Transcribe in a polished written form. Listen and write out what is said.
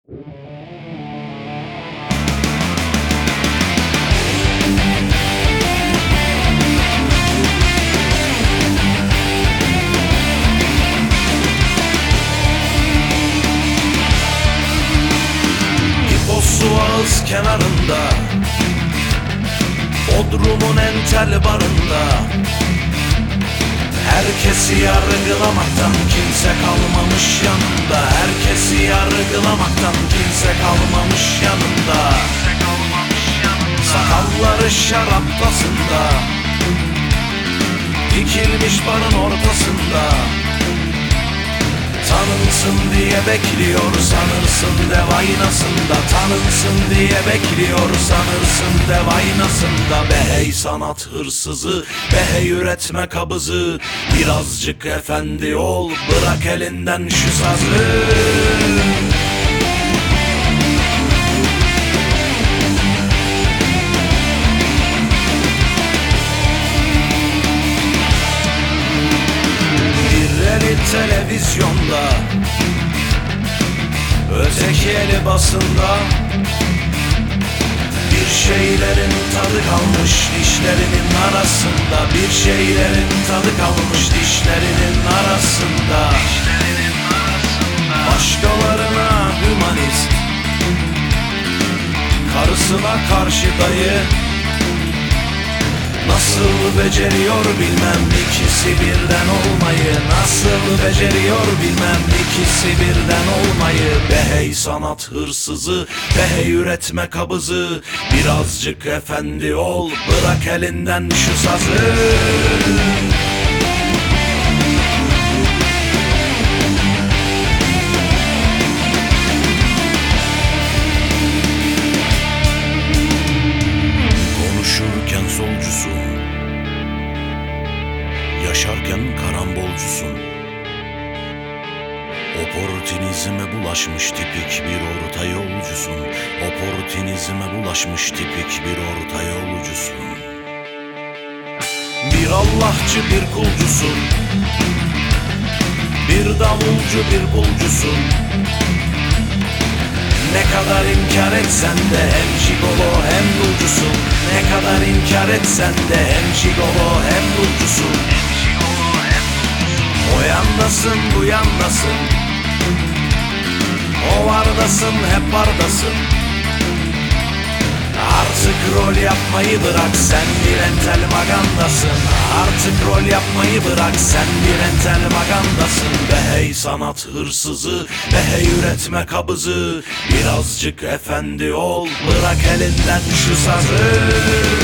Ağız kenarında, Bodrum'un entel barında, herkesi yargılamaktan kimse kalmamış yanında. Herkesi yargılamaktan kimse kalmamış yanında. Sakalları şaraptasında, dikilmiş barın ortasında. Tanınsın diye bekliyor sanırsın dev aynasında. Tanınsın diye bekliyor sanırsın dev aynasında. Be hey sanat hırsızı, be hey üretme kabızı, birazcık efendi ol, bırak elinden şu sazı. Televizyonda, öteki eli basında, bir şeylerin tadı kalmış dişlerinin arasında. Bir şeylerin tadı kalmış dişlerinin arasında. Başkalarına hümanist, karısına karşı dayı. Nasıl beceriyor bilmem ikisi birden olmayı. Nasıl beceriyor bilmem ikisi birden olmayı. Be hey sanat hırsızı, be hey üretme kabızı, birazcık efendi ol, bırak elinden şu sazı. Konuşurken solcusun, yaşarken karambolcusun. Oportunizme bulaşmış tipik bir orta yolcusun. Oportunizme bulaşmış tipik bir orta yolcusun. Bir Allahçı bir kulcusun, bir davulcu bir bulcusun. Ne kadar inkar etsen de hem jigolo hem dulcusun. Ne kadar inkar etsen de hem jigolo hem dulcusun. O yandasın bu yandasın, o vardasın hep vardasın. Artık rol yapmayı bırak, sen bir entel magandasın. Artık rol yapmayı bırak, sen bir entel magandasın. Be hey sanat hırsızı, be hey üretme kabızı, birazcık efendi ol, bırak elinden şu sazı.